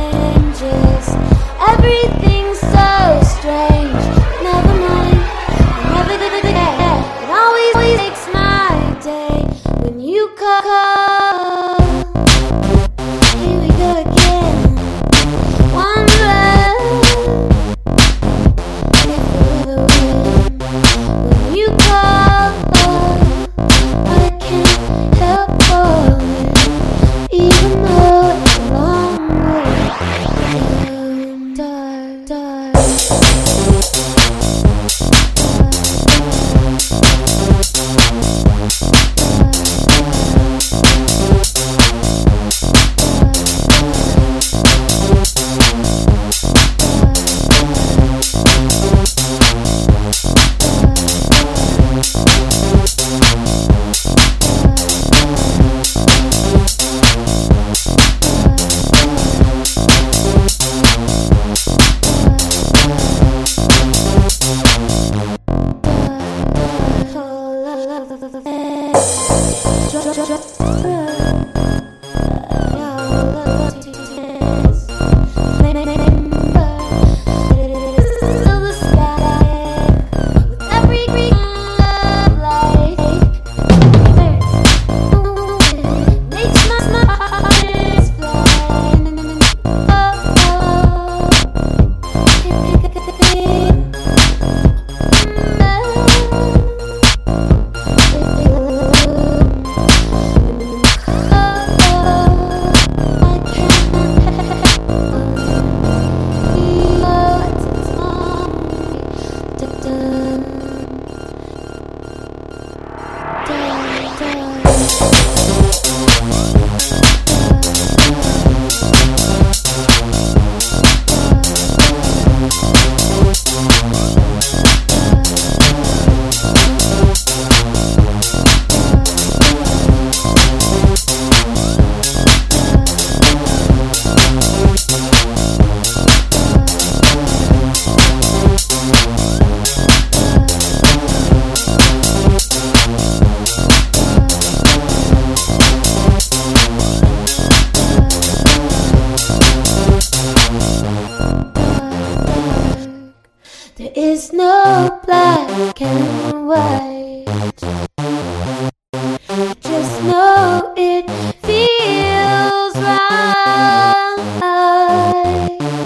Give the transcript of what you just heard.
changes. Everything's so strange. Never mind, I never did it again. It always makes my day when you call. Here we go again. One breath, when you call, I can't help falling, even though it's a long way. Dark, dark. There is no black and white. Just know it feels right.